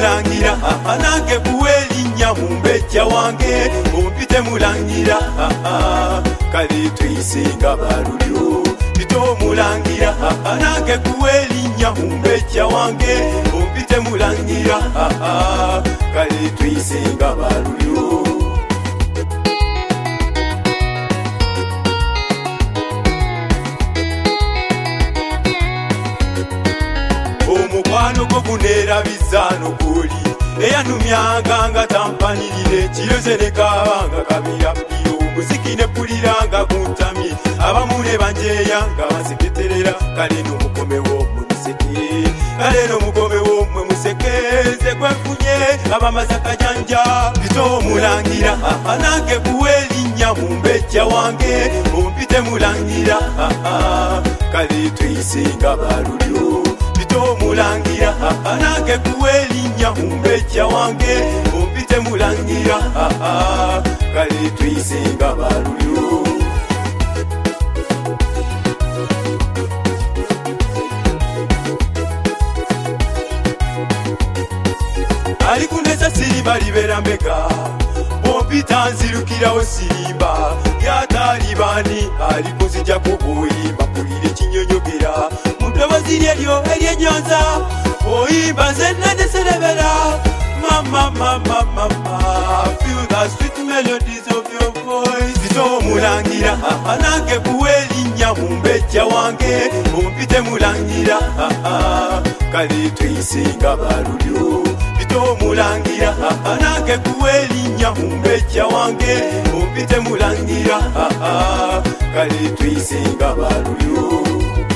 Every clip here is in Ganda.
mulangira nange kuwelinya mumbeja wange ompite mulangira kale tuyisinga balulyo bito mulangira nange kuwelinya mumbeja wange ompite mulangira kale tuyisinga balulyo omukwano gwo guneerabizzaano guli eyanumyanga nga tampanirire kiyoze ne kaabanga kabirabbiro omuziki ne ppuliranga guntamye abamu ne banjeeya nga banseketerera kale n'omukomewo mwe museke kale n'omukomewo mwe museke nze gwenfunye abamaze akajanja bito mulangira nange kuweelinya mumbejja wange ompite mulangira kale tuyisinga balulyo mulangira nange kuwelinya mumbeja wange ompite mulangira kale tuyisinga balulyo alikuneza sirimba libera mbega ompita nzirukirawo sirimba yatalibani alikunzija kubuimba mpulire kinyonyogera mudobozi lyeryo eryenyonza oyimba nze naneserebera mama feel the sweet melodies of your voice bito mulangira nange kuwelinya mumbeja wange ompite mulangira kale tuyisinga balulyo bito mulangira nange kuwelinya mumbeja wange ompite mulangira kale tuyisinga balulyo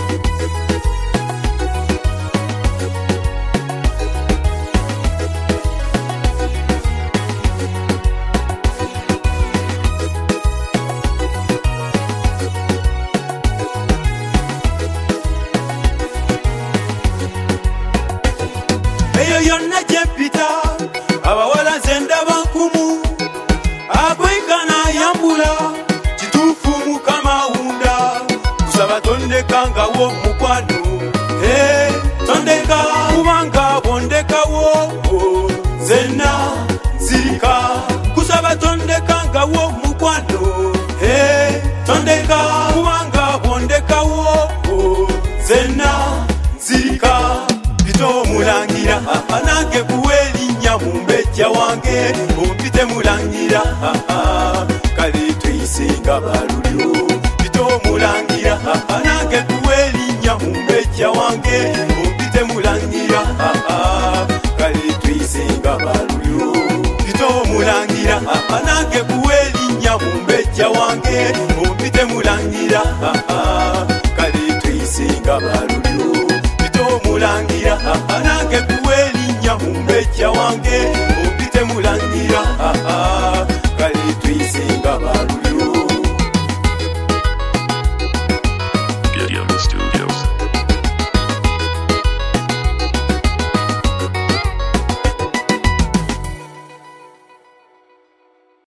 eyo yonna gyempita abawala nze ndaba nkumu agwenkana yambula kituufu mukama wunda kusaba tondekangawo mukwano tondeka kubanga bondekawo nzenna nzirika kusaba tondekangawo mukwano tondeka kubanga bondekawo nzenna nzirika bito mulangira nange kuwelinya mumbeja wange ompite mulangira kale tuyisinga balulyo bito mulangira nange kuwelinya mumbeja wange ompite mulangira kale tuyisinga balulyo bito mulangira nange kuwelinya mumbeja wange ompite mulangira kale tuyisinga balulyo mulangira nange kuwelinya mumbeja wange ompite mulangira kale tuyisinga balulyo